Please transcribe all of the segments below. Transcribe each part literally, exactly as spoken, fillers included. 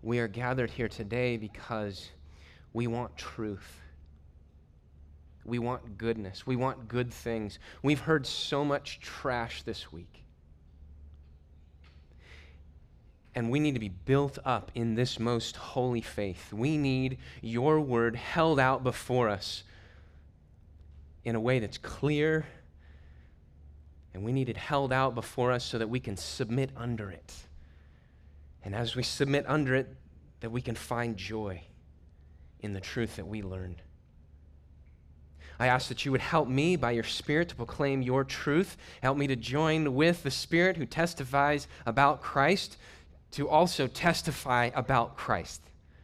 we are gathered here today because we want truth. We want goodness. We want good things. We've heard so much trash this week. And we need to be built up in this most holy faith. We need your word held out before us in a way that's clear, and we need it held out before us so that we can submit under it. And as we submit under it, that we can find joy in the truth that we learned. I ask that you would help me by your Spirit to proclaim your truth. Help me to join with the Spirit who testifies about Christ to also testify about Christ.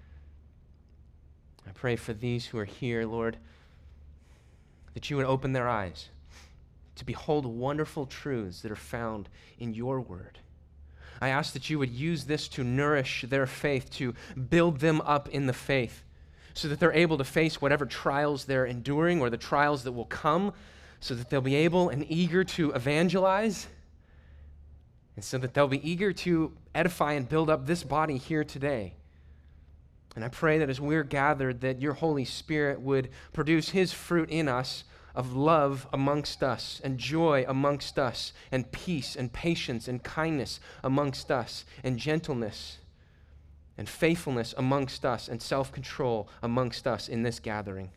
I pray for these who are here, Lord, that you would open their eyes to behold wonderful truths that are found in your word. I ask that you would use this to nourish their faith, to build them up in the faith, so that they're able to face whatever trials they're enduring or the trials that will come, so that they'll be able and eager to evangelize, and so that they'll be eager to edify and build up this body here today. And I pray that as we're gathered, that your Holy Spirit would produce his fruit in us of love amongst us, and joy amongst us, and peace and patience and kindness amongst us, and gentleness and faithfulness amongst us, and self-control amongst us in this gathering.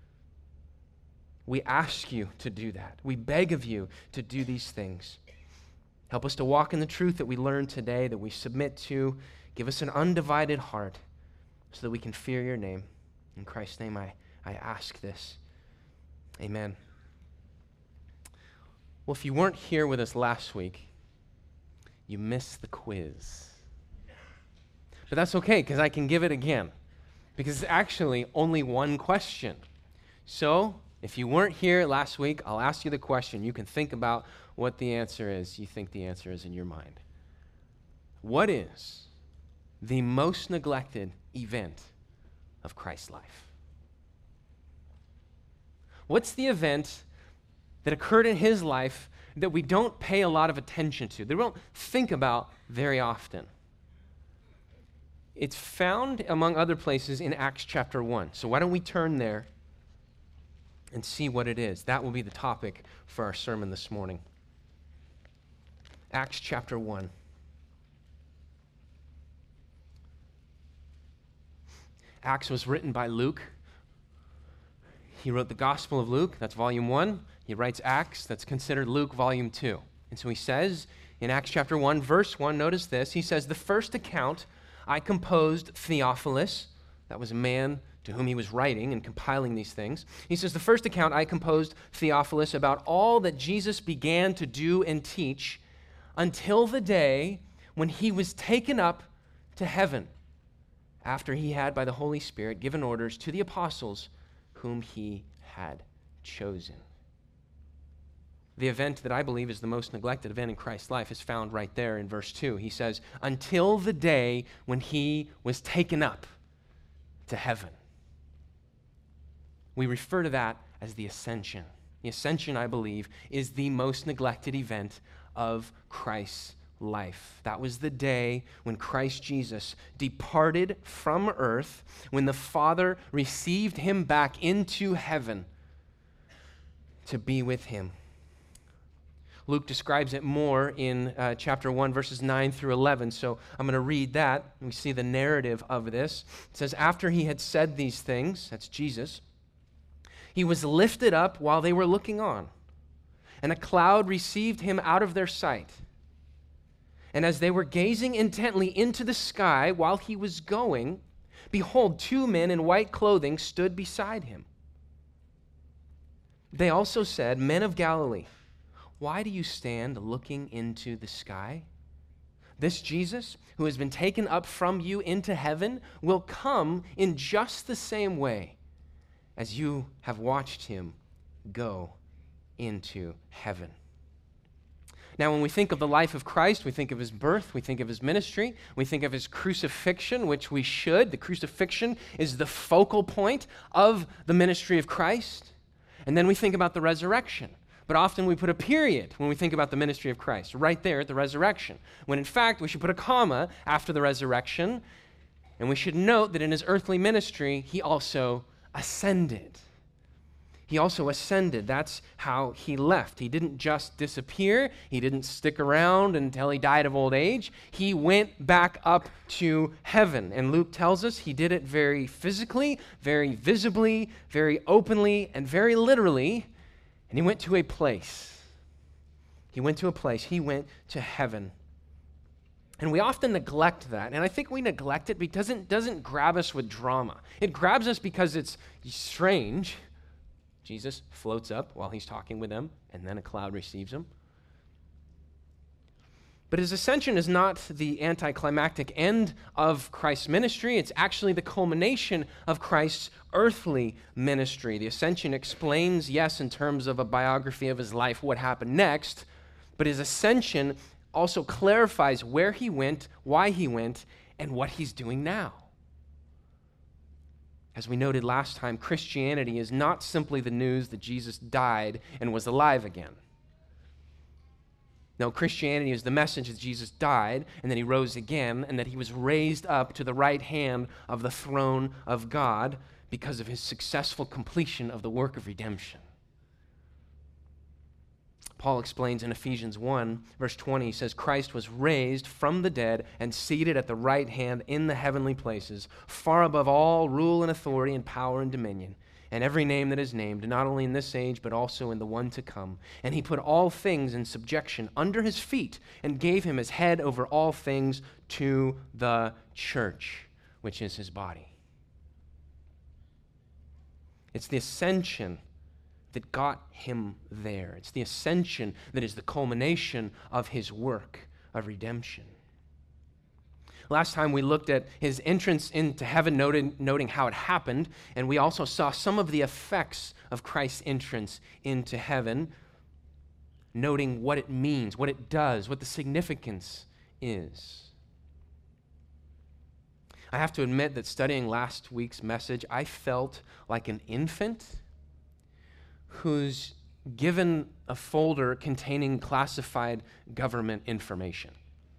We ask you to do that. We beg of you to do these things. Help us to walk in the truth that we learned today, that we submit to. Give us an undivided heart so that we can fear your name. In Christ's name I, I ask this. Amen. Well, if you weren't here with us last week, you missed the quiz. But that's okay, because I can give it again, because it's actually only one question. So, if you weren't here last week, I'll ask you the question. You can think about what the answer is. You think the answer is in your mind. What is the most neglected event of Christ's life? What's the event that occurred in his life that we don't pay a lot of attention to, that we don't think about very often? It's found, among other places, in Acts chapter one. So why don't we turn there and see what it is? That will be the topic for our sermon this morning. Acts chapter one. Acts was written by Luke. He wrote the Gospel of Luke, that's volume one. He writes Acts, that's considered Luke volume two. And so he says in Acts chapter one, verse one, notice this, he says, "The first account I composed Theophilus," that was a man to whom he was writing and compiling these things. He says, "The first account I composed Theophilus about all that Jesus began to do and teach until the day when he was taken up to heaven, after he had by the Holy Spirit given orders to the apostles whom he had chosen." The event that I believe is the most neglected event in Christ's life is found right there in verse two. He says, until the day when he was taken up to heaven. We refer to that as the ascension. The ascension, I believe, is the most neglected event of Christ's life. That was the day when Christ Jesus departed from earth, when the Father received him back into heaven to be with him. Luke describes it more in uh, chapter one, verses nine through eleven. So I'm going to read that. We see the narrative of this. It says, "After he had said these things," that's Jesus, "he was lifted up while they were looking on, and a cloud received him out of their sight. And as they were gazing intently into the sky while he was going, behold, two men in white clothing stood beside him. They also said, 'Men of Galilee, why do you stand looking into the sky? This Jesus, who has been taken up from you into heaven, will come in just the same way as you have watched him go into heaven.'" Now, when we think of the life of Christ, we think of his birth, we think of his ministry, we think of his crucifixion, which we should. The crucifixion is the focal point of the ministry of Christ. And then we think about the resurrection. But often we put a period when we think about the ministry of Christ, right there at the resurrection, when in fact we should put a comma after the resurrection And we should note that in his earthly ministry, he also ascended. He also ascended. That's how he left. He didn't just disappear. He didn't stick around until he died of old age. He went back up to heaven. And Luke tells us he did it very physically, very visibly, very openly, and very literally. And he went to a place. He went to a place. He went to heaven. And we often neglect that. And I think we neglect it because it doesn't grab us with drama. It grabs us because it's strange. Jesus floats up while he's talking with them, and then a cloud receives him. But his ascension is not the anticlimactic end of Christ's ministry. It's actually the culmination of Christ's earthly ministry. The ascension explains, yes, in terms of a biography of his life, what happened next, but his ascension also clarifies where he went, why he went, and what he's doing now. As we noted last time, Christianity is not simply the news that Jesus died and was alive again. No, Christianity is the message that Jesus died and that he rose again and that he was raised up to the right hand of the throne of God because of his successful completion of the work of redemption. Paul explains in Ephesians one, verse twenty, he says, Christ was raised from the dead and seated at the right hand in the heavenly places, far above all rule and authority and power and dominion, and every name that is named, not only in this age, but also in the one to come. And he put all things in subjection under his feet and gave him his head over all things to the church, which is his body. It's the ascension that got him there. It's the ascension that is the culmination of his work of redemption. Last time we looked at his entrance into heaven, noted, noting how it happened, and we also saw some of the effects of Christ's entrance into heaven, noting what it means, what it does, what the significance is. I have to admit that studying last week's message, I felt like an infant who's given a folder containing classified government information.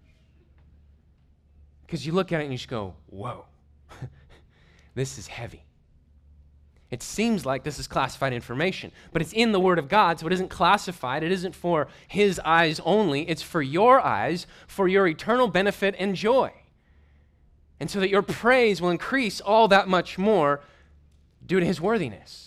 Because you look at it and you just go, whoa, this is heavy. It seems like this is classified information, but it's in the Word of God, so it isn't classified. It isn't for his eyes only. It's for your eyes, for your eternal benefit and joy. And so that your praise will increase all that much more due to his worthiness.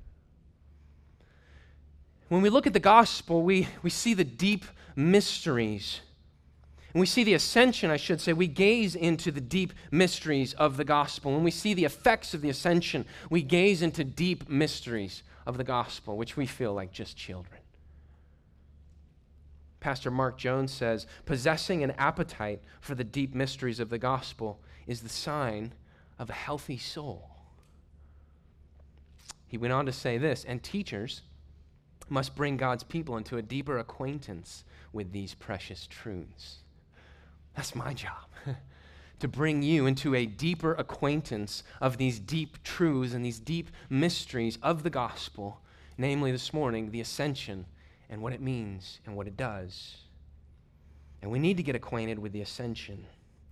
When we look at the gospel, we, we see the deep mysteries. When we see the ascension, I should say, we gaze into the deep mysteries of the gospel. When we see the effects of the ascension, we gaze into deep mysteries of the gospel, which we feel like just children. Pastor Mark Jones says, possessing an appetite for the deep mysteries of the gospel is the sign of a healthy soul. He went on to say this, and teachers must bring God's people into a deeper acquaintance with these precious truths. That's my job, to bring you into a deeper acquaintance of these deep truths and these deep mysteries of the gospel, namely this morning, the ascension and what it means and what it does. And we need to get acquainted with the ascension.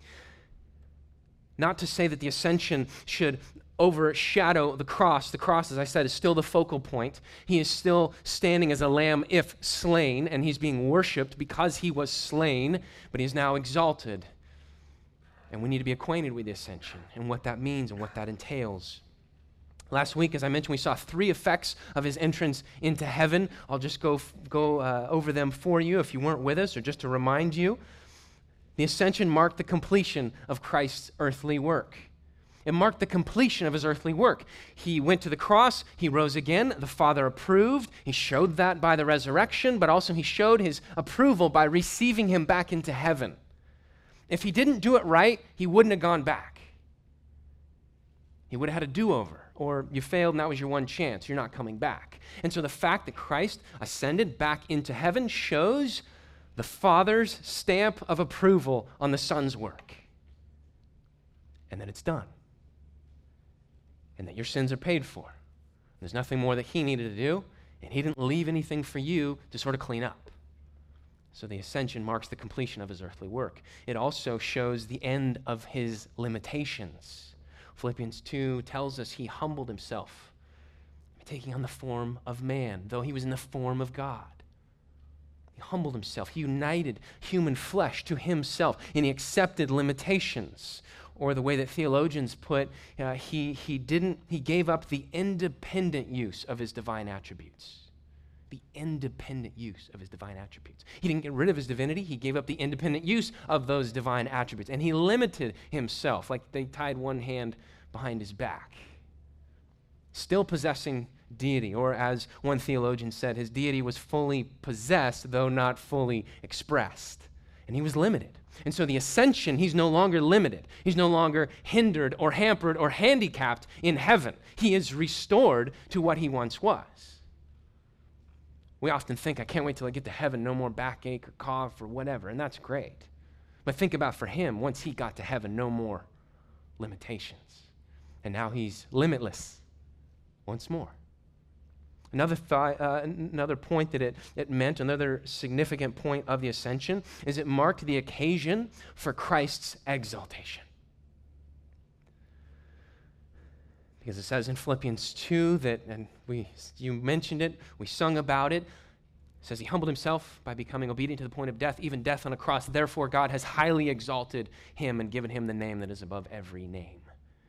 Not to say that the ascension should overshadow the cross. The cross, as I said, is still the focal point. He is still standing as a lamb if slain, and he's being worshipped because he was slain, but he is now exalted. And we need to be acquainted with the ascension and what that means and what that entails. Last week, as I mentioned, we saw three effects of his entrance into heaven. I'll just go, go uh, over them for you if you weren't with us, or just to remind you. The ascension marked the completion of Christ's earthly work. It marked the completion of his earthly work. He went to the cross, he rose again, the Father approved. He showed that by the resurrection, but also he showed his approval by receiving him back into heaven. If he didn't do it right, he wouldn't have gone back. He would have had a do-over, or you failed and that was your one chance. You're not coming back. And so the fact that Christ ascended back into heaven shows the Father's stamp of approval on the Son's work. And that it's done. And that your sins are paid for. There's nothing more that he needed to do, and he didn't leave anything for you to sort of clean up. So the ascension marks the completion of his earthly work. It also shows the end of his limitations. Philippians two tells us he humbled himself, taking on the form of man, though he was in the form of God. He humbled himself. He united human flesh to himself, and he accepted limitations. Or the way that theologians put, uh, he, he didn't, he gave up the independent use of his divine attributes. The independent use of his divine attributes. He didn't get rid of his divinity. He gave up the independent use of those divine attributes. And he limited himself, like they tied one hand behind his back. Still possessing deity, or as one theologian said, his deity was fully possessed, though not fully expressed. And he was limited. And so the ascension, he's no longer limited. He's no longer hindered or hampered or handicapped in heaven. He is restored to what he once was. We often think, I can't wait till I get to heaven, no more backache or cough or whatever, and that's great. But think about for him, once he got to heaven, no more limitations. And now he's limitless once more. Another, th- uh, another point that it, it meant, another significant point of the ascension, is it marked the occasion for Christ's exaltation. Because it says in Philippians two that, and we you mentioned it, we sung about it, it says he humbled himself by becoming obedient to the point of death, even death on a cross. Therefore God has highly exalted him and given him the name that is above every name.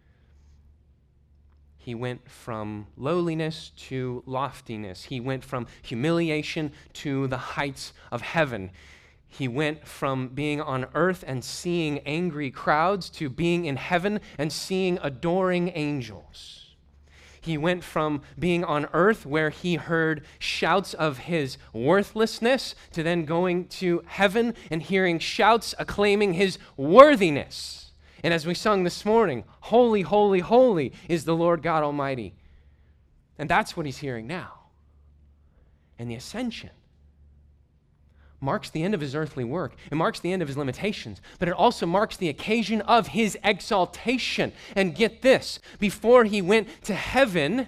He went from lowliness to loftiness. He went from humiliation to the heights of heaven. He went from being on earth and seeing angry crowds to being in heaven and seeing adoring angels. He went from being on earth where he heard shouts of his worthlessness to then going to heaven and hearing shouts acclaiming his worthiness. And as we sung this morning, holy, holy, holy is the Lord God Almighty. And that's what he's hearing now. And the ascension marks the end of his earthly work. It marks the end of his limitations, but it also marks the occasion of his exaltation. And get this, before he went to heaven,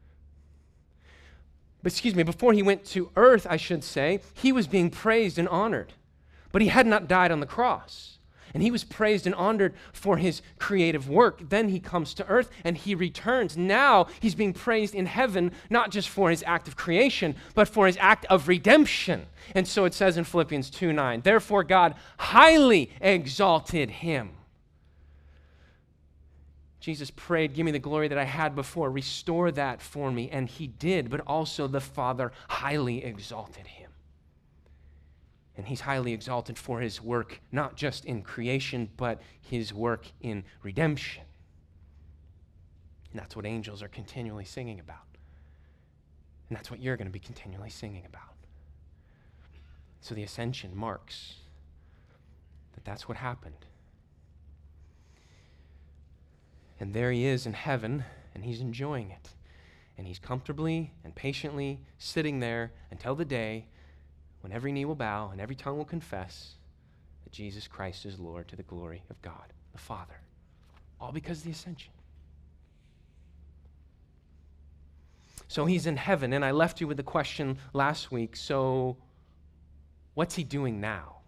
excuse me, before he went to earth, I should say, he was being praised and honored, but he had not died on the cross. And he was praised and honored for his creative work. Then he comes to earth and he returns. Now he's being praised in heaven, not just for his act of creation, but for his act of redemption. And so it says in Philippians two nine, therefore God highly exalted him. Jesus prayed, give me the glory that I had before. Restore that for me. And he did, but also the Father highly exalted him. And he's highly exalted for his work, not just in creation, but his work in redemption. And that's what angels are continually singing about. And that's what you're going to be continually singing about. So the ascension marks that that's what happened. And there he is in heaven, and he's enjoying it. And he's comfortably and patiently sitting there until the day when every knee will bow and every tongue will confess that Jesus Christ is Lord to the glory of God, the Father. All because of the ascension. So he's in heaven, and I left you with the question last week, so what's he doing now?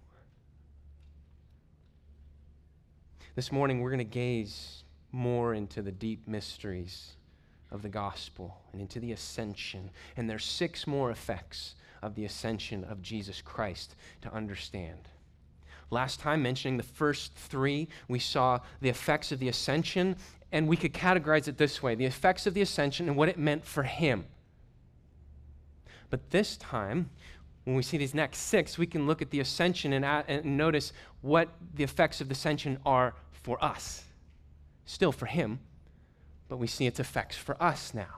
This morning we're going to gaze more into the deep mysteries of the gospel and into the ascension, and there's six more effects of the ascension of Jesus Christ to understand. Last time, mentioning the first three, we saw the effects of the ascension, and we could categorize it this way, the effects of the ascension and what it meant for him. But this time, when we see these next six, we can look at the ascension and, uh, and notice what the effects of the ascension are for us. Still for him, but we see its effects for us now.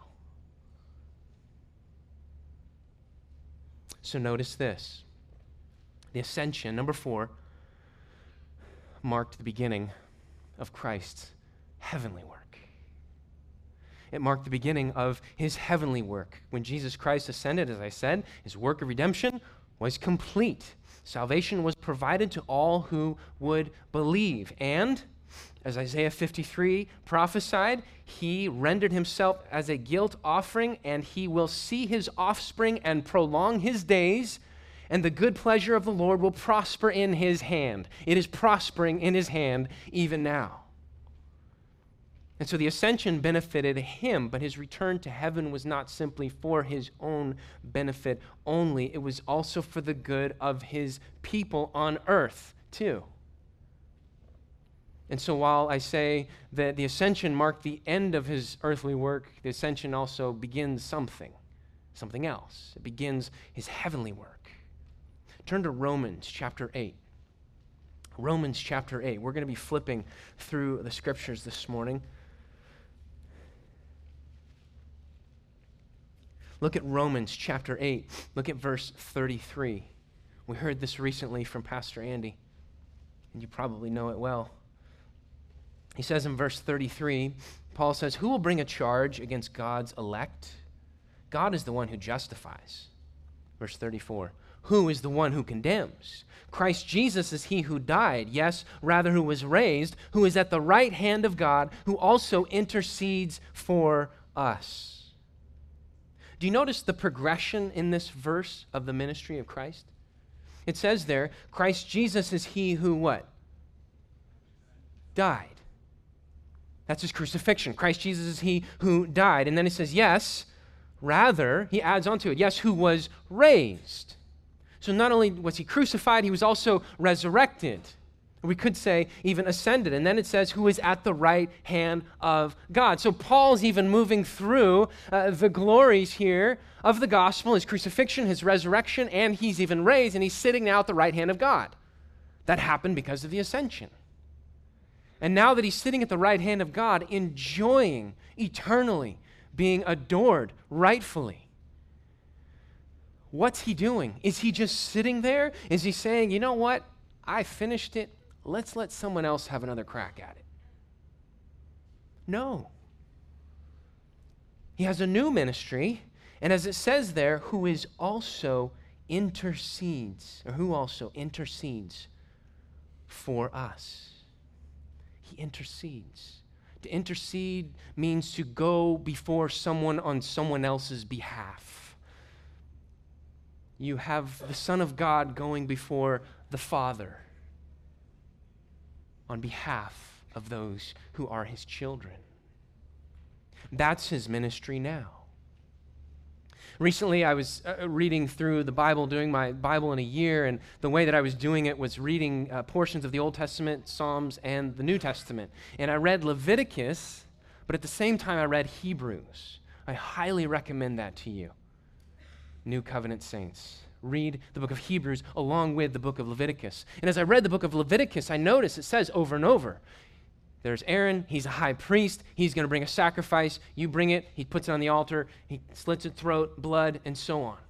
So notice this. The ascension, number four, marked the beginning of Christ's heavenly work. It marked the beginning of his heavenly work. When Jesus Christ ascended, as I said, his work of redemption was complete. Salvation was provided to all who would believe. And, as Isaiah fifty-three prophesied, he rendered himself as a guilt offering, and he will see his offspring and prolong his days, and the good pleasure of the Lord will prosper in his hand. It is prospering in his hand even now. And so the ascension benefited him, but his return to heaven was not simply for his own benefit only. It was also for the good of his people on earth, too. And so while I say that the ascension marked the end of his earthly work, the ascension also begins something, something else. It begins his heavenly work. Turn to Romans chapter eight. Romans chapter eight. We're going to be flipping through the scriptures this morning. Look at Romans chapter eight. Look at verse thirty-three. We heard this recently from Pastor Andy, and you probably know it well. He says in verse thirty-three, Paul says, "Who will bring a charge against God's elect? God is the one who justifies." Verse thirty-four, "Who is the one who condemns? Christ Jesus is he who died, yes, rather who was raised, who is at the right hand of God, who also intercedes for us." Do you notice the progression in this verse of the ministry of Christ? It says there, Christ Jesus is he who what? Died. That's his crucifixion. Christ Jesus is he who died. And then he says, yes, rather, he adds on to it, yes, who was raised. So not only was he crucified, he was also resurrected. We could say even ascended. And then it says, who is at the right hand of God. So Paul's even moving through uh, the glories here of the gospel, his crucifixion, his resurrection, and he's even raised, and he's sitting now at the right hand of God. That happened because of the ascension. And now that he's sitting at the right hand of God, enjoying eternally, being adored rightfully, what's he doing? Is he just sitting there? Is he saying, you know what? I finished it. Let's let someone else have another crack at it. No. He has a new ministry, and as it says there, who is also intercedes, or who also intercedes for us. He intercedes. To intercede means to go before someone on someone else's behalf. You have the Son of God going before the Father on behalf of those who are his children. That's his ministry now. Recently, I was uh, reading through the Bible, doing my Bible in a year, and the way that I was doing it was reading uh, portions of the Old Testament, Psalms, and the New Testament. And I read Leviticus, but at the same time, I read Hebrews. I highly recommend that to you, New Covenant saints. Read the book of Hebrews along with the book of Leviticus. And as I read the book of Leviticus, I noticed it says over and over, there's Aaron, he's a high priest, he's going to bring a sacrifice, you bring it, he puts it on the altar, he slits its throat, blood, and so on.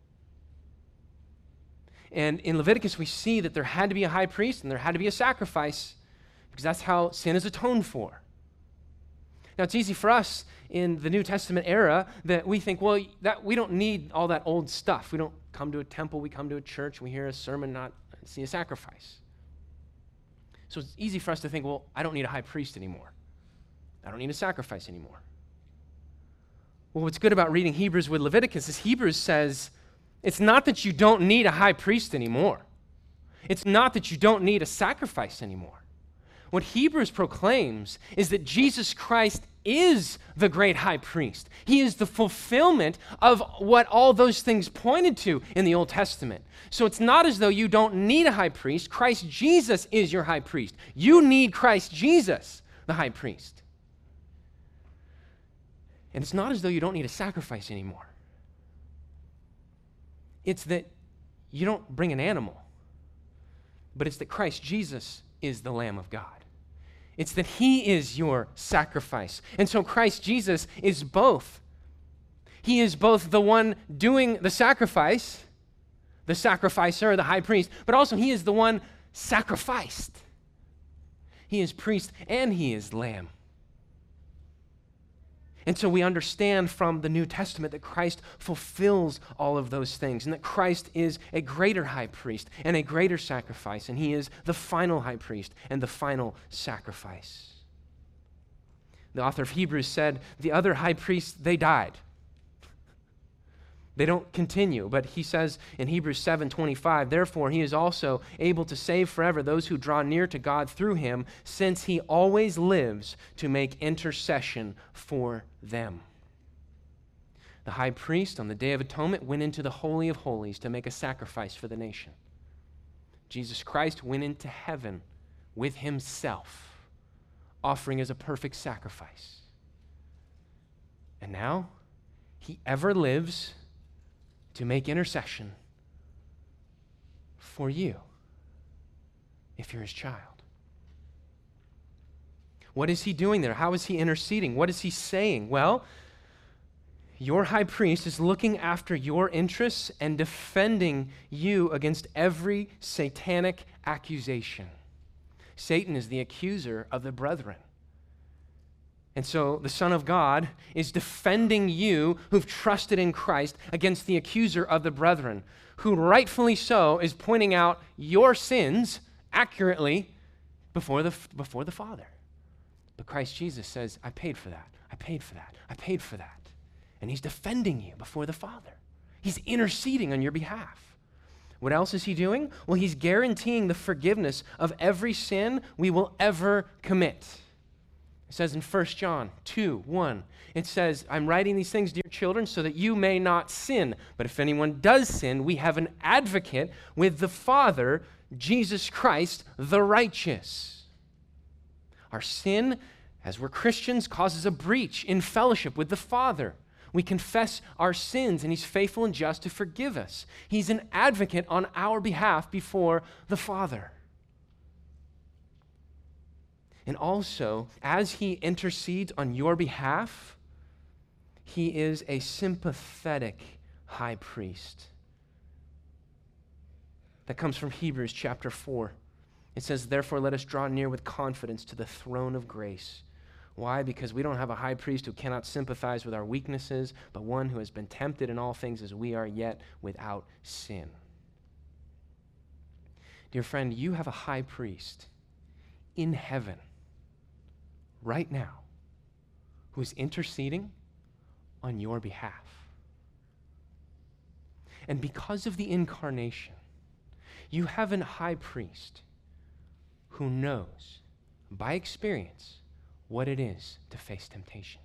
And in Leviticus, we see that there had to be a high priest and there had to be a sacrifice because that's how sin is atoned for. Now, it's easy for us in the New Testament era that we think, well, that we don't need all that old stuff. We don't come to a temple, we come to a church, we hear a sermon, not see a sacrifice. So it's easy for us to think, well, I don't need a high priest anymore. I don't need a sacrifice anymore. Well, what's good about reading Hebrews with Leviticus is Hebrews says it's not that you don't need a high priest anymore. It's not that you don't need a sacrifice anymore. What Hebrews proclaims is that Jesus Christ is the great high priest. He is the fulfillment of what all those things pointed to in the Old Testament. So it's not as though you don't need a high priest. Christ Jesus is your high priest. You need Christ Jesus, the high priest. And it's not as though you don't need a sacrifice anymore. It's that you don't bring an animal, but it's that Christ Jesus is the Lamb of God. It's that he is your sacrifice. And so Christ Jesus is both. He is both the one doing the sacrifice, the sacrificer, the high priest, but also he is the one sacrificed. He is priest and he is lamb. And so we understand from the New Testament that Christ fulfills all of those things and that Christ is a greater high priest and a greater sacrifice, and he is the final high priest and the final sacrifice. The author of Hebrews said, the other high priests, they died. They don't continue, but he says in Hebrews seven twenty-five, therefore he is also able to save forever those who draw near to God through him, since he always lives to make intercession for them. The high priest on the Day of Atonement went into the Holy of Holies to make a sacrifice for the nation. Jesus Christ went into heaven with himself, offering as a perfect sacrifice. And now he ever lives to make intercession for you if you're his child. What is he doing there? How is he interceding? What is he saying? Well, your high priest is looking after your interests and defending you against every satanic accusation. Satan is the accuser of the brethren. And so the Son of God is defending you who've trusted in Christ against the accuser of the brethren, who rightfully so is pointing out your sins accurately before the, before the Father. But Christ Jesus says, I paid for that. I paid for that. I paid for that. And he's defending you before the Father. He's interceding on your behalf. What else is he doing? Well, he's guaranteeing the forgiveness of every sin we will ever commit. It says in First John two one, it says, I'm writing these things, dear children, so that you may not sin. But if anyone does sin, we have an advocate with the Father, Jesus Christ, the righteous. Our sin, as we're Christians, causes a breach in fellowship with the Father. We confess our sins, and he's faithful and just to forgive us. He's an advocate on our behalf before the Father. And also, as he intercedes on your behalf, he is a sympathetic high priest. That comes from Hebrews chapter four. It says, therefore, let us draw near with confidence to the throne of grace. Why? Because we don't have a high priest who cannot sympathize with our weaknesses, but one who has been tempted in all things as we are, yet without sin. Dear friend, you have a high priest in heaven right now who is interceding on your behalf. And because of the incarnation, you have a high priest who knows by experience what it is to face temptation.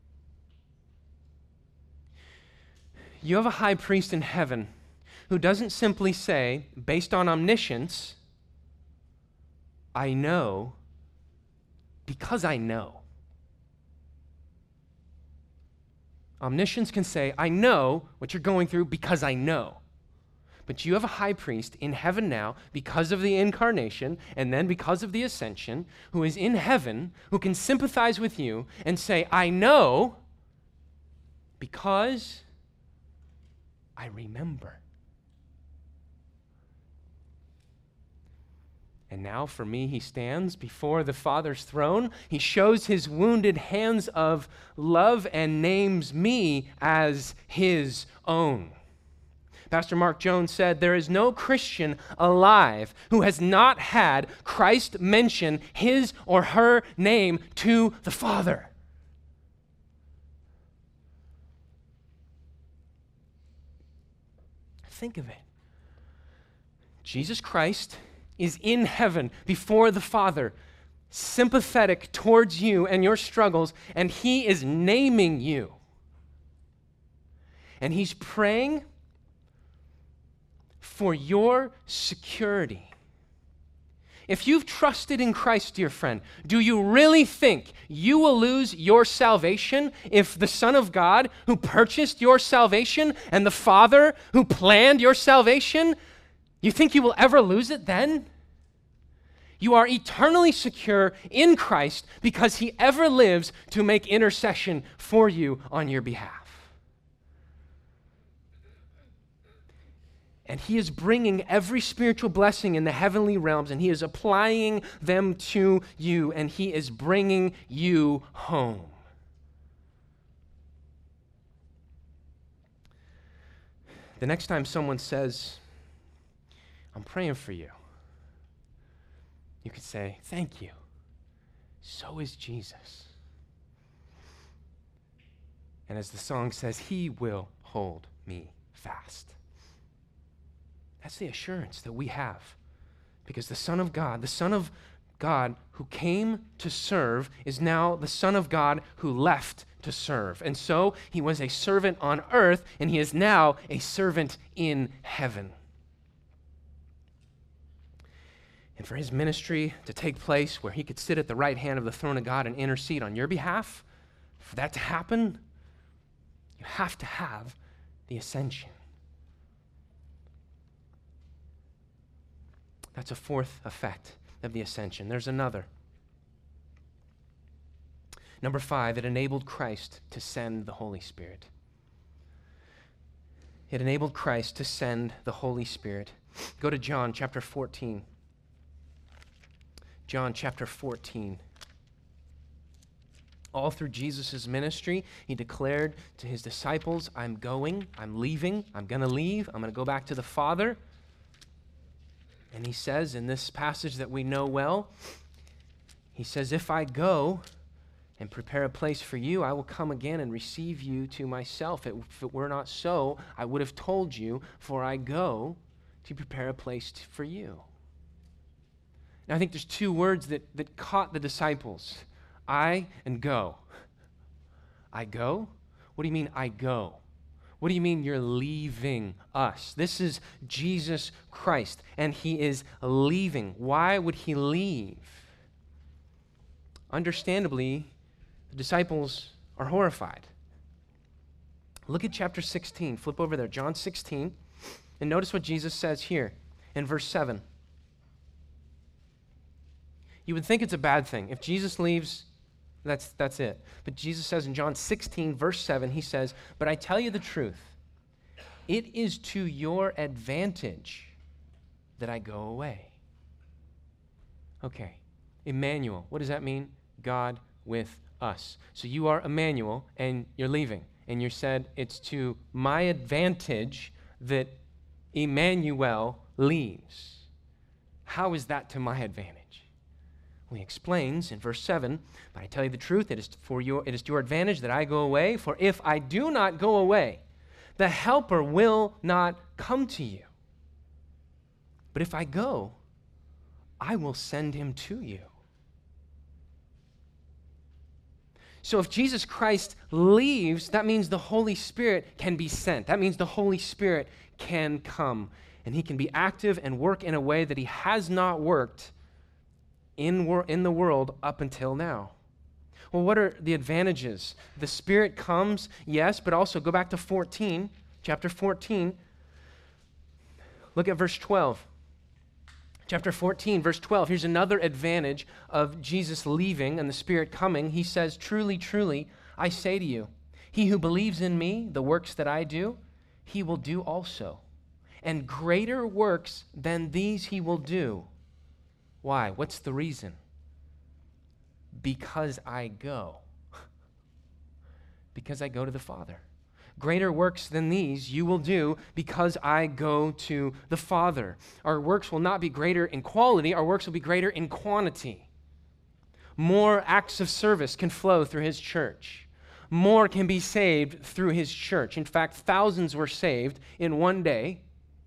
You have a high priest in heaven who doesn't simply say, based on omniscience, I know because I know. Omniscience can say, I know what you're going through because I know. But you have a high priest in heaven now because of the incarnation and then because of the ascension, who is in heaven, who can sympathize with you and say, I know because I remember. And now for me, he stands before the Father's throne. He shows his wounded hands of love and names me as his own. Pastor Mark Jones said, there is no Christian alive who has not had Christ mention his or her name to the Father. Think of it. Jesus Christ is in heaven before the Father, sympathetic towards you and your struggles, and he is naming you. And he's praying for your security. If you've trusted in Christ, dear friend, do you really think you will lose your salvation if the Son of God who purchased your salvation and the Father who planned your salvation, you think you will ever lose it then? You are eternally secure in Christ because he ever lives to make intercession for you on your behalf. And he is bringing every spiritual blessing in the heavenly realms, and he is applying them to you, and he is bringing you home. The next time someone says, I'm praying for you, you could say, thank you. So is Jesus. And as the song says, he will hold me fast. That's the assurance that we have. Because the Son of God, the Son of God who came to serve is now the Son of God who left to serve. And so he was a servant on earth, and he is now a servant in heaven. And for his ministry to take place where he could sit at the right hand of the throne of God and intercede on your behalf, for that to happen, you have to have the ascension. That's a fourth effect of the ascension. There's another. Number five, it enabled Christ to send the Holy Spirit. It enabled Christ to send the Holy Spirit. Go to John chapter fourteen. John chapter fourteen. All through Jesus' ministry, he declared to his disciples, I'm going, I'm leaving, I'm going to leave, I'm going to go back to the Father. And he says in this passage that we know well, he says, if I go and prepare a place for you, I will come again and receive you to myself. If it were not so, I would have told you, for I go to prepare a place t- for you. Now, I think there's two words that, that caught the disciples. I and go. I go? What do you mean I go? What do you mean you're leaving us? This is Jesus Christ, and he is leaving. Why would he leave? Understandably, the disciples are horrified. Look at chapter sixteen. Flip over there, John sixteen, and notice what Jesus says here in verse seven. You would think it's a bad thing. If Jesus leaves, that's, that's it. But Jesus says in John sixteen, verse seven, he says, but I tell you the truth, it is to your advantage that I go away. Okay, Emmanuel, what does that mean? God with us. So you are Emmanuel, and you're leaving. And you said, it's to my advantage that Emmanuel leaves. How is that to my advantage? Well, he explains in verse seven, but I tell you the truth, it is for your, it is to your advantage that I go away, for if I do not go away, the Helper will not come to you. But if I go, I will send him to you. So if Jesus Christ leaves, that means the Holy Spirit can be sent. That means the Holy Spirit can come, and he can be active and work in a way that he has not worked in, wor- in the world up until now. Well, what are the advantages? The Spirit comes, yes, but also go back to fourteen, chapter fourteen. Look at verse twelve. Chapter fourteen, verse twelve. Here's another advantage of Jesus leaving and the Spirit coming. He says, truly, truly, I say to you, he who believes in me, the works that I do, he will do also. And greater works than these he will do. Why? What's the reason? Because I go. Because I go to the Father. Greater works than these you will do because I go to the Father. Our works will not be greater in quality, our works will be greater in quantity. More acts of service can flow through his church. More can be saved through his church. In fact, thousands were saved in one day.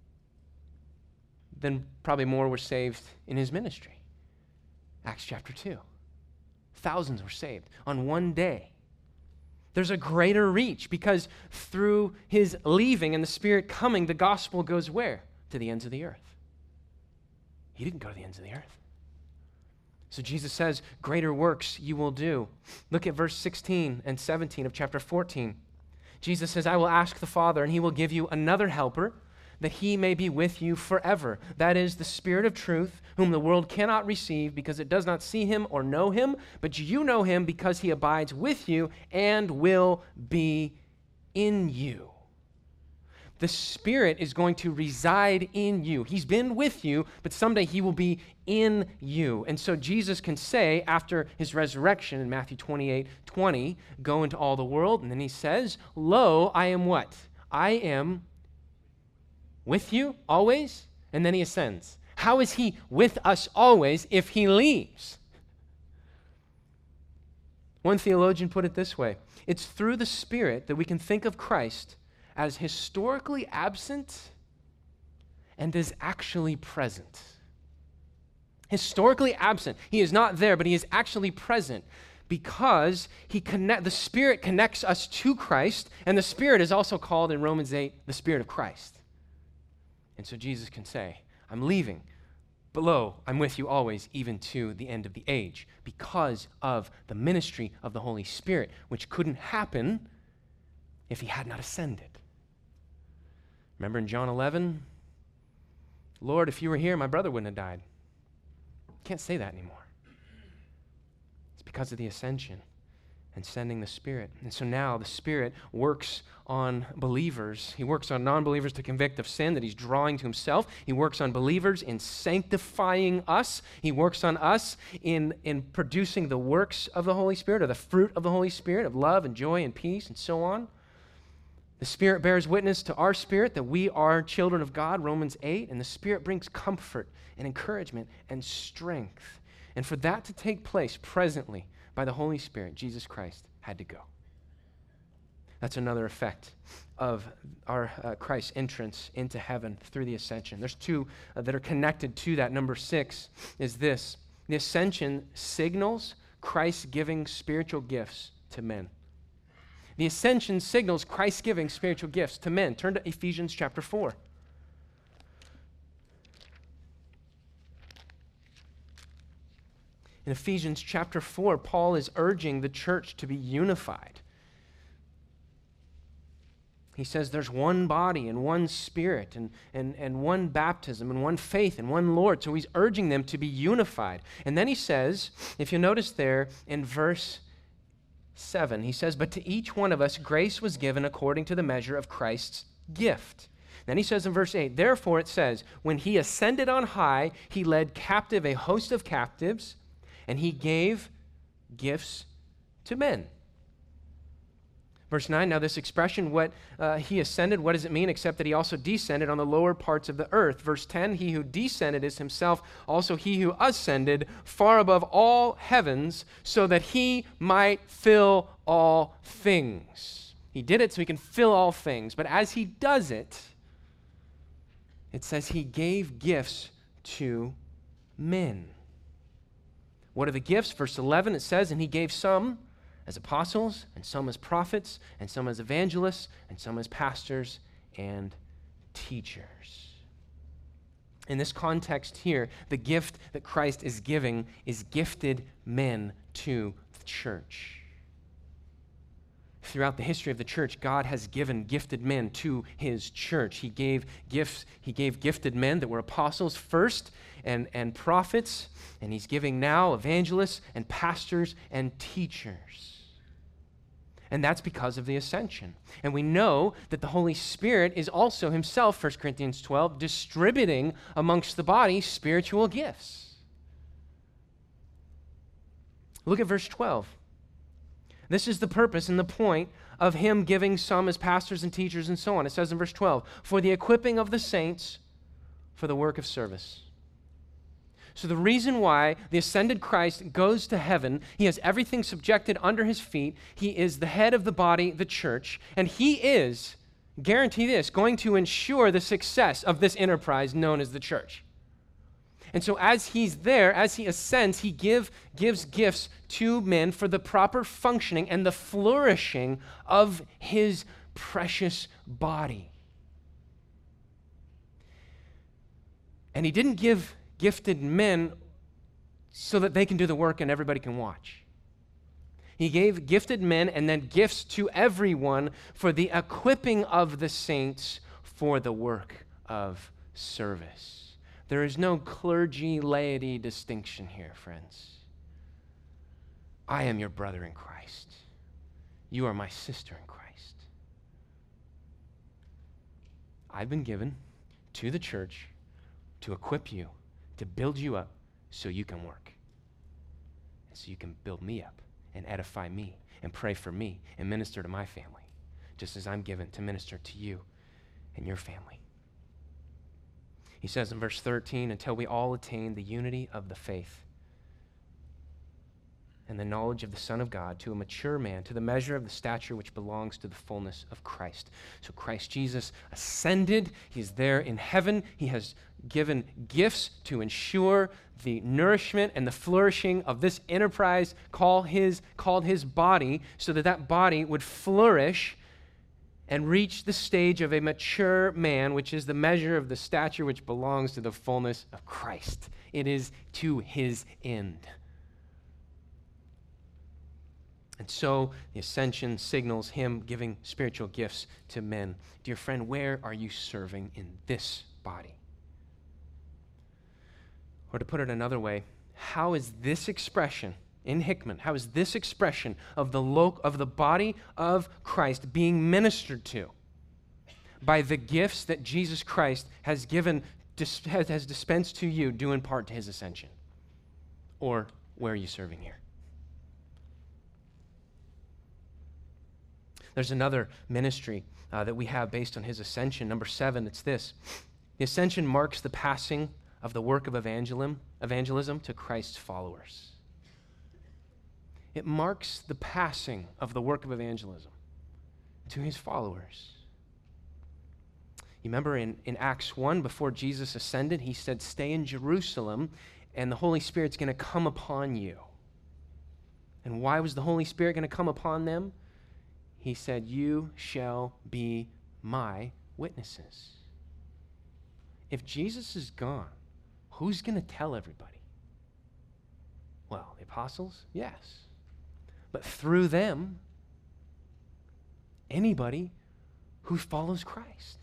Then probably more were saved in his ministry. Acts chapter two. Thousands were saved on one day. There's a greater reach because through his leaving and the Spirit coming, the gospel goes where? To the ends of the earth. He didn't go to the ends of the earth. So Jesus says, greater works you will do. Look at verse sixteen and seventeen of chapter fourteen. Jesus says, I will ask the Father, and he will give you another helper, that he may be with you forever. That is the Spirit of truth, whom the world cannot receive because it does not see him or know him, but you know him because he abides with you and will be in you. The Spirit is going to reside in you. He's been with you, but someday he will be in you. And so Jesus can say after his resurrection in Matthew twenty-eight twenty, go into all the world, and then he says, lo, I am what? I am with you always, and then he ascends. How is he with us always if he leaves? One theologian put it this way, it's through the Spirit that we can think of Christ as historically absent and is actually present. Historically absent. He is not there, but he is actually present because he connect, the Spirit connects us to Christ, and the Spirit is also called in Romans eight the Spirit of Christ. And so Jesus can say, I'm leaving, but lo, I'm with you always, even to the end of the age, because of the ministry of the Holy Spirit, which couldn't happen if he had not ascended. Remember in John eleven, Lord, if you were here, my brother wouldn't have died. Can't say that anymore. It's because of the ascension and sending the Spirit. And so now the Spirit works on believers. He works on non-believers to convict of sin that he's drawing to himself. He works on believers in sanctifying us. He works on us in, in producing the works of the Holy Spirit, or the fruit of the Holy Spirit, of love and joy and peace and so on. The Spirit bears witness to our spirit that we are children of God, Romans eight, and the Spirit brings comfort and encouragement and strength. And for that to take place presently by the Holy Spirit, Jesus Christ had to go. That's another effect of our uh, Christ's entrance into heaven through the ascension. There's two uh, that are connected to that. Number six is this. The ascension signals Christ giving spiritual gifts to men. The ascension signals Christ giving spiritual gifts to men. Turn to Ephesians chapter four. In Ephesians chapter four, Paul is urging the church to be unified. He says there's one body and one Spirit and, and, and one baptism and one faith and one Lord. So he's urging them to be unified. And then he says, if you notice there in verse seven, he says, but to each one of us grace was given according to the measure of Christ's gift. Then he says in verse eight, therefore it says, when he ascended on high, he led captive a host of captives, and he gave gifts to men. Verse nine, now this expression, what uh, he ascended, what does it mean? Except that he also descended on the lower parts of the earth. Verse ten, he who descended is himself also he who ascended far above all heavens so that he might fill all things. He did it so he can fill all things. But as he does it, it says he gave gifts to men. What are the gifts? Verse eleven, it says, and he gave some as apostles, and some as prophets, and some as evangelists, and some as pastors and teachers. In this context here, the gift that Christ is giving is gifted men to the church. Throughout the history of the church, God has given gifted men to his church. He gave gifts, he gave gifted men that were apostles first and, and prophets, and he's giving now evangelists and pastors and teachers. And that's because of the ascension. And we know that the Holy Spirit is also himself, First Corinthians twelve, distributing amongst the body spiritual gifts. Look at verse twelve. This is the purpose and the point of him giving some as pastors and teachers and so on. It says in verse twelve, for the equipping of the saints for the work of service. So the reason why the ascended Christ goes to heaven, he has everything subjected under his feet. He is the head of the body, the church, and he is, guarantee this, going to ensure the success of this enterprise known as the church. And so as he's there, as he ascends, he give, gives gifts to men for the proper functioning and the flourishing of his precious body. And he didn't give gifted men so that they can do the work and everybody can watch. He gave gifted men and then gifts to everyone for the equipping of the saints for the work of service. There is no clergy laity distinction here, friends. I am your brother in Christ. You are my sister in Christ. I've been given to the church to equip you, to build you up so you can work. And so you can build me up and edify me and pray for me and minister to my family, just as I'm given to minister to you and your family. He says in verse thirteen, until we all attain the unity of the faith and the knowledge of the Son of God, to a mature man, to the measure of the stature which belongs to the fullness of Christ. So Christ Jesus ascended. He's there in heaven. He has given gifts to ensure the nourishment and the flourishing of this enterprise call his, called his body, so that that body would flourish and reach the stage of a mature man, which is the measure of the stature which belongs to the fullness of Christ. It is to his end. And so the ascension signals him giving spiritual gifts to men. Dear friend, where are you serving in this body? Or to put it another way, how is this expression in Hickman, how is this expression of the lo- of the body of Christ being ministered to by the gifts that Jesus Christ has given, dis- has, has dispensed to you, due in part to his ascension? Or where are you serving here? There's another ministry uh, that we have based on his ascension. Number seven, it's this. The ascension marks the passing of the work of evangelism, evangelism to Christ's followers. It marks the passing of the work of evangelism to his followers. You remember in, in Acts one, before Jesus ascended, he said, stay in Jerusalem, and the Holy Spirit's going to come upon you. And why was the Holy Spirit going to come upon them? He said, you shall be my witnesses. If Jesus is gone, who's going to tell everybody? Well, the apostles, yes. But through them, anybody who follows Christ.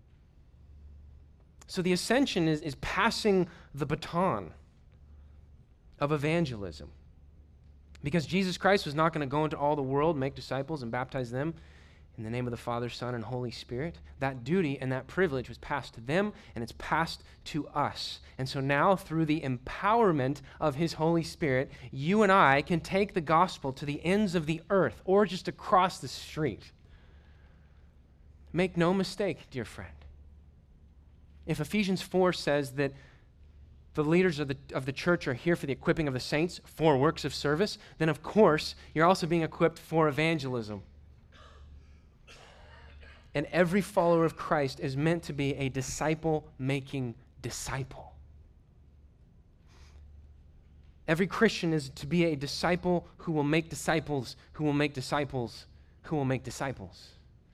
So the ascension is, is passing the baton of evangelism. Because Jesus Christ was not going to go into all the world, make disciples, and baptize them in the name of the Father, Son, and Holy Spirit. That duty and that privilege was passed to them, and it's passed to us. And so now, through the empowerment of his Holy Spirit, you and I can take the gospel to the ends of the earth, or just across the street. Make no mistake, dear friend. If Ephesians four says that the leaders of the, of the church are here for the equipping of the saints for works of service, then of course you're also being equipped for evangelism. And every follower of Christ is meant to be a disciple-making disciple. Every Christian is to be a disciple who will make disciples, who will make disciples, who will make disciples.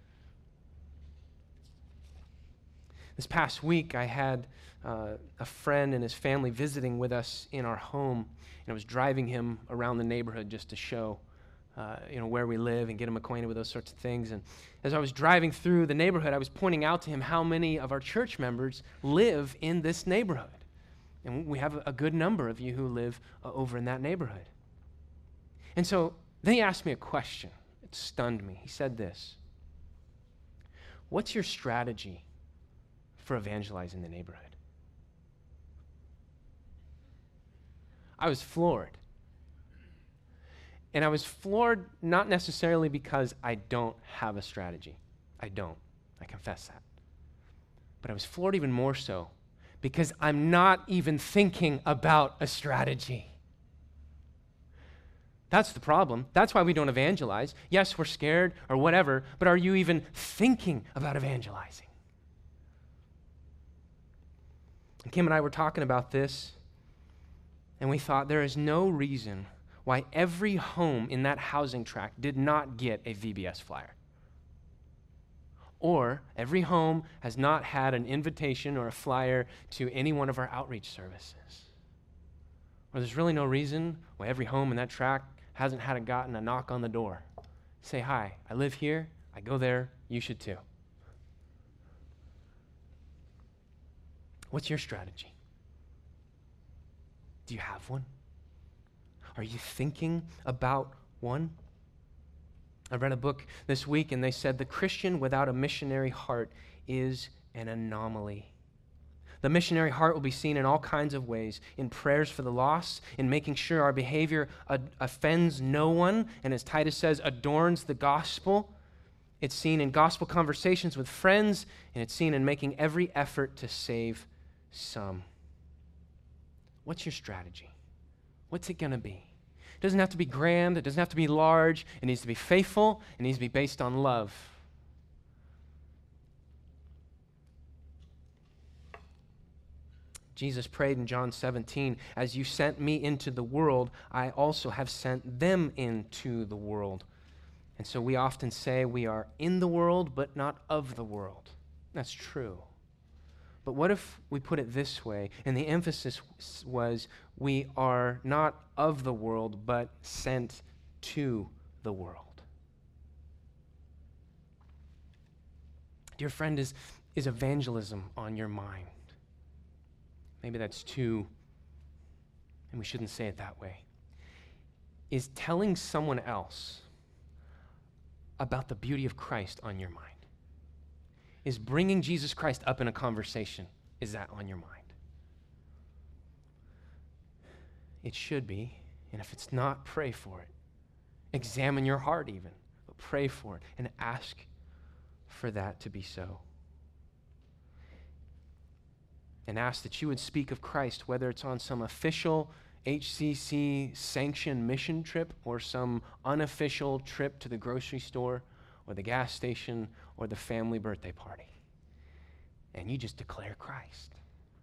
This past week, I had uh, a friend and his family visiting with us in our home, and I was driving him around the neighborhood just to show, uh, you know, where we live and get him acquainted with those sorts of things. And as I was driving through the neighborhood, I was pointing out to him how many of our church members live in this neighborhood. And we have a good number of you who live uh, over in that neighborhood. And so then he asked me a question. It stunned me. He said this: what's your strategy for evangelizing the neighborhood? I was floored. And I was floored not necessarily because I don't have a strategy. I don't. I confess that. But I was floored even more so because I'm not even thinking about a strategy. That's the problem. That's why we don't evangelize. Yes, we're scared or whatever, but are you even thinking about evangelizing? And Kim and I were talking about this, and we thought there is no reason why every home in that housing tract did not get a V B S flyer. Or every home has not had an invitation or a flyer to any one of our outreach services. Or there's really no reason why every home in that tract hasn't had a, gotten a knock on the door. Say, hi, I live here, I go there, you should too. What's your strategy? Do you have one? Are you thinking about one? I read a book this week and they said the Christian without a missionary heart is an anomaly. The missionary heart will be seen in all kinds of ways, in prayers for the lost, in making sure our behavior ad- offends no one, and as Titus says, adorns the gospel. It's seen in gospel conversations with friends, and it's seen in making every effort to save some. What's your strategy? What's it going to be? doesn't have to be grand. It doesn't have to be large. It needs to be faithful. It needs to be based on love. Jesus prayed in John seventeen, as you sent me into the world, I also have sent them into the world. And so we often say we are in the world, but not of the world. That's true. But what if we put it this way, and the emphasis was we are not of the world, but sent to the world? Dear friend, is, is evangelism on your mind? Maybe that's too, and we shouldn't say it that way. Is telling someone else about the beauty of Christ on your mind? Is bringing Jesus Christ up in a conversation, is that on your mind? It should be, and if it's not, pray for it. Examine your heart even, but pray for it and ask for that to be so. And ask that you would speak of Christ, whether it's on some official H C C-sanctioned mission trip or some unofficial trip to the grocery store or the gas station or the family birthday party. And you just declare Christ.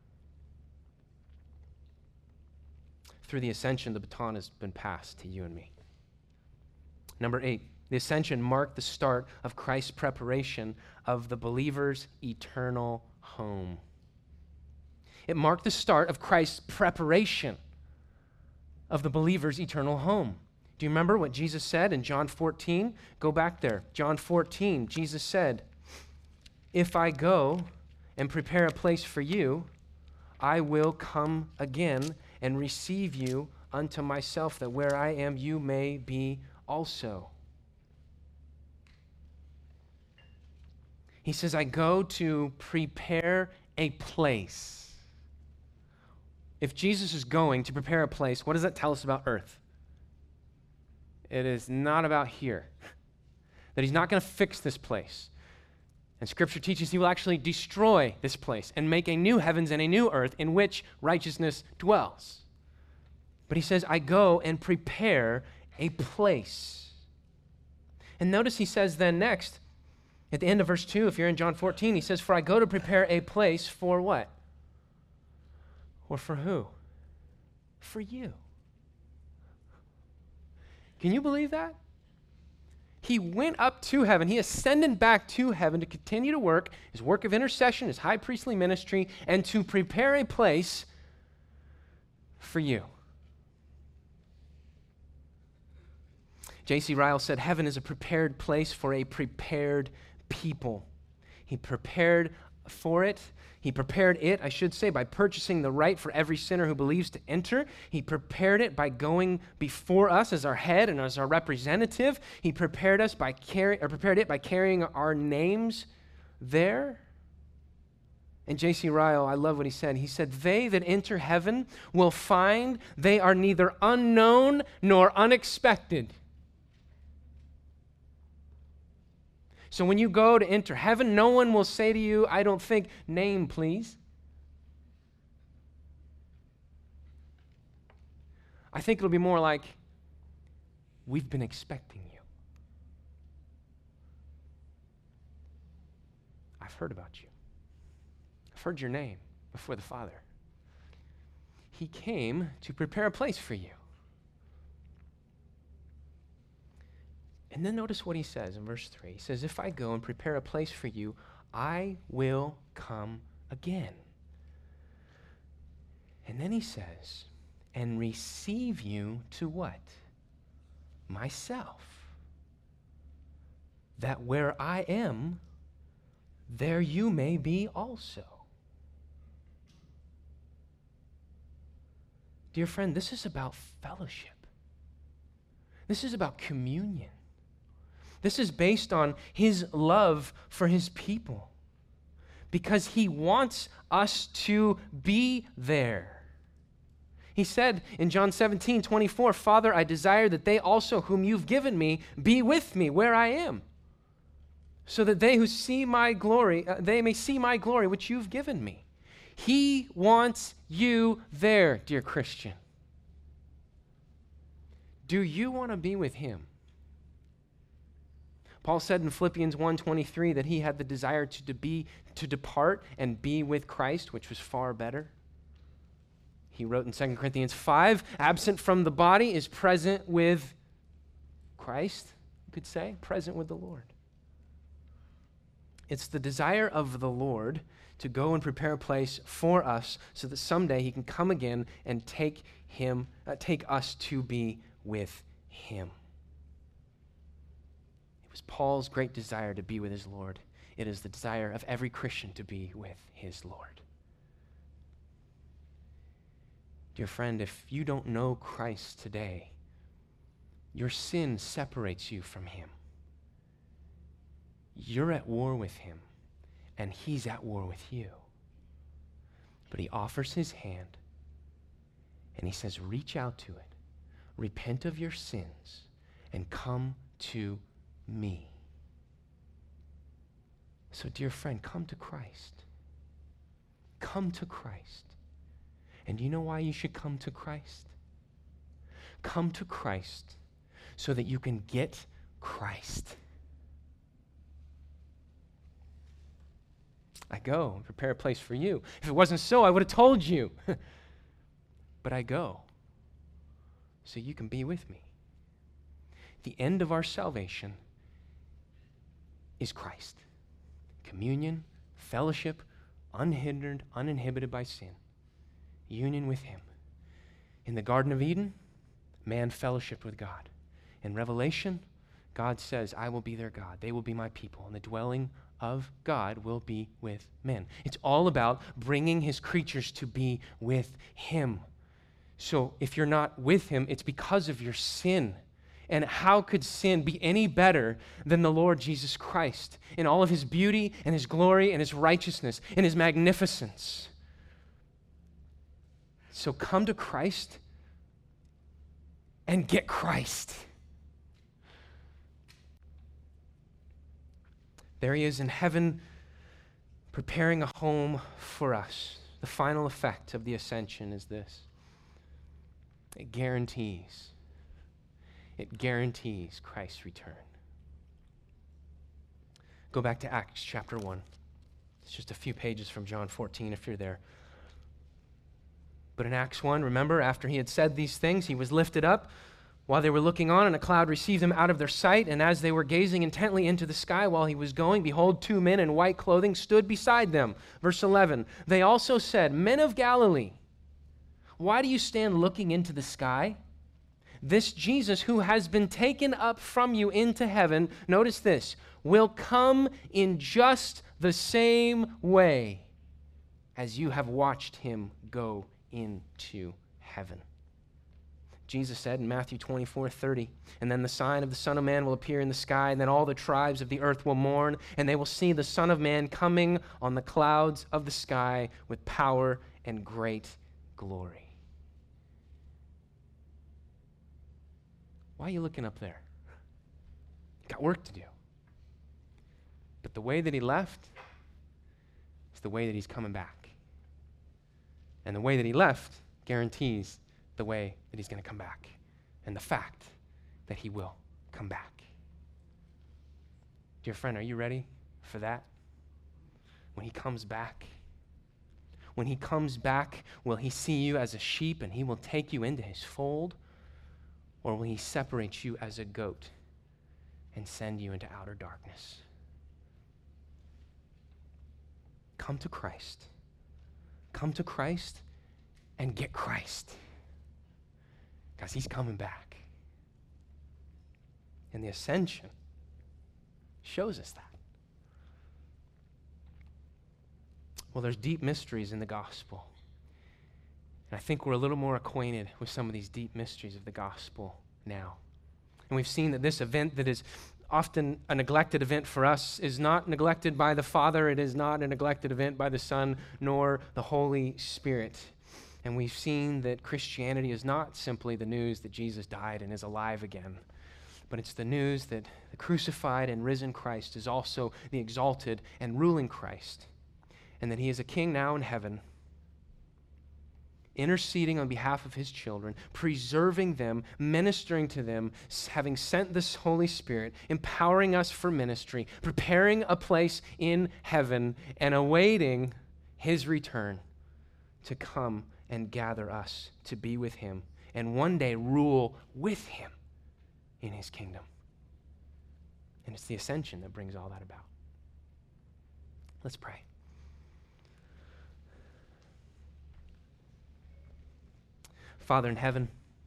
Through the ascension, the baton has been passed to you and me. Number eight, the ascension marked the start of Christ's preparation of the believer's eternal home. It marked the start of Christ's preparation of the believer's eternal home. Do you remember what Jesus said in John fourteen? Go back there. John fourteen, Jesus said, if I go and prepare a place for you, I will come again and receive you unto myself, that where I am, you may be also. He says, I go to prepare a place. If Jesus is going to prepare a place, what does that tell us about earth? It is not about here. That he's not going to fix this place. And Scripture teaches he will actually destroy this place and make a new heavens and a new earth in which righteousness dwells. But he says, I go and prepare a place. And notice he says then next, at the end of verse two, if you're in John fourteen, he says, for I go to prepare a place for what? Or for who? For you. Can you believe that? He went up to heaven. He ascended back to heaven to continue to work, his work of intercession, his high priestly ministry, and to prepare a place for you. J C Ryle said, heaven is a prepared place for a prepared people. He prepared for it. He prepared it, I should say, by purchasing the right for every sinner who believes to enter. He prepared it by going before us as our head and as our representative. He prepared us by carry, or prepared it by carrying our names there. And J C Ryle, I love what he said. He said, they that enter heaven will find they are neither unknown nor unexpected. So when you go to enter heaven, no one will say to you, I don't think, name please. I think it'll be more like, we've been expecting you. I've heard about you. I've heard your name before the Father. He came to prepare a place for you. And then notice what he says in verse three. He says, if I go and prepare a place for you, I will come again. And then he says, and receive you to what? Myself. That where I am, there you may be also. Dear friend, this is about fellowship. This is about communion. This is based on his love for his people, because he wants us to be there. He said in John seventeen twenty-four, Father, I desire that they also whom you've given me be with me where I am, so that they who see my glory, uh, they may see my glory which you've given me. He wants you there, dear Christian. Do you want to be with him? Paul said in Philippians one twenty-three that he had the desire to, to be to depart and be with Christ, which was far better. He wrote in Second Corinthians five, absent from the body is present with Christ, you could say, present with the Lord. It's the desire of the Lord to go and prepare a place for us so that someday he can come again and take him, uh, take us to be with him. It was Paul's great desire to be with his Lord. It is the desire of every Christian to be with his Lord. Dear friend, if you don't know Christ today, your sin separates you from him. You're at war with him, and he's at war with you. But he offers his hand, and he says, reach out to it, repent of your sins, and come to me. So, dear friend, come to Christ. Come to Christ. And do you know why you should come to Christ? Come to Christ so that you can get Christ. I go and prepare a place for you. If it wasn't so, I would have told you. But I go so you can be with me. The end of our salvation is Christ. Communion, fellowship, unhindered, uninhibited by sin. Union with him. In the Garden of Eden, man fellowshiped with God. In Revelation, God says, I will be their God. They will be my people. And the dwelling of God will be with men. It's all about bringing his creatures to be with him. So if you're not with him, it's because of your sin. And how could sin be any better than the Lord Jesus Christ in all of his beauty and his glory and his righteousness and his magnificence? So come to Christ and get Christ. There he is in heaven, preparing a home for us. The final effect of the ascension is this. It guarantees, it guarantees Christ's return. Go back to Acts chapter one. It's just a few pages from John fourteen if you're there. But in Acts one, remember, after he had said these things, he was lifted up while they were looking on, and a cloud received him out of their sight. And as they were gazing intently into the sky while he was going, behold, two men in white clothing stood beside them. Verse eleven, they also said, Men of Galilee, why do you stand looking into the sky? This Jesus who has been taken up from you into heaven, notice this, will come in just the same way as you have watched him go into heaven. Jesus said in Matthew twenty-four thirty, and then the sign of the Son of Man will appear in the sky, and then all the tribes of the earth will mourn, and they will see the Son of Man coming on the clouds of the sky with power and great glory. Why are you looking up there? Got work to do. But the way that he left is the way that he's coming back. And the way that he left guarantees the way that he's going to come back and the fact that he will come back. Dear friend, are you ready for that? When he comes back, when he comes back, will he see you as a sheep and he will take you into his fold? Or will he separate you as a goat and send you into outer darkness? Come to Christ. Come to Christ and get Christ. Because he's coming back. And the ascension shows us that. Well, there's deep mysteries in the gospel. And I think we're a little more acquainted with some of these deep mysteries of the gospel now. And we've seen that this event that is often a neglected event for us is not neglected by the Father. It is not a neglected event by the Son, nor the Holy Spirit. And we've seen that Christianity is not simply the news that Jesus died and is alive again, but it's the news that the crucified and risen Christ is also the exalted and ruling Christ, and that he is a king now in heaven, interceding on behalf of his children, preserving them, ministering to them, having sent this Holy Spirit, empowering us for ministry, preparing a place in heaven, and awaiting his return to come and gather us to be with him and one day rule with him in his kingdom. And it's the ascension that brings all that about. Let's pray. Father in heaven,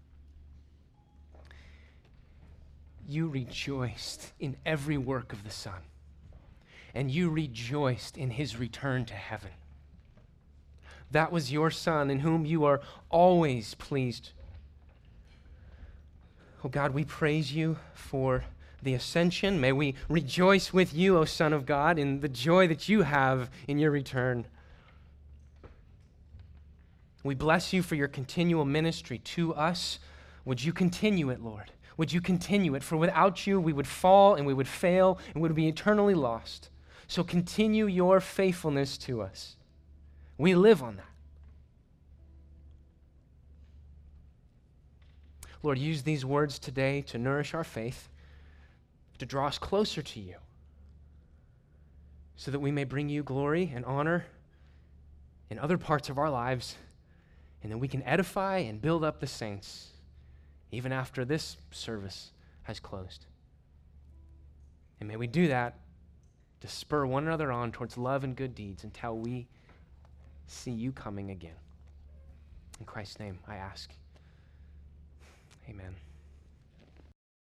you rejoiced in every work of the Son, and you rejoiced in his return to heaven. That was your Son, in whom you are always pleased. Oh God, we praise you for the ascension. May we rejoice with you, O Son of God, in the joy that you have in your return. We bless you for your continual ministry to us. Would you continue it, Lord? Would you continue it? For without you, we would fall and we would fail and would be eternally lost. So continue your faithfulness to us. We live on that. Lord, use these words today to nourish our faith, to draw us closer to you, so that we may bring you glory and honor in other parts of our lives, and that we can edify and build up the saints even after this service has closed. And may we do that to spur one another on towards love and good deeds until we see you coming again. In Christ's name, I ask. Amen.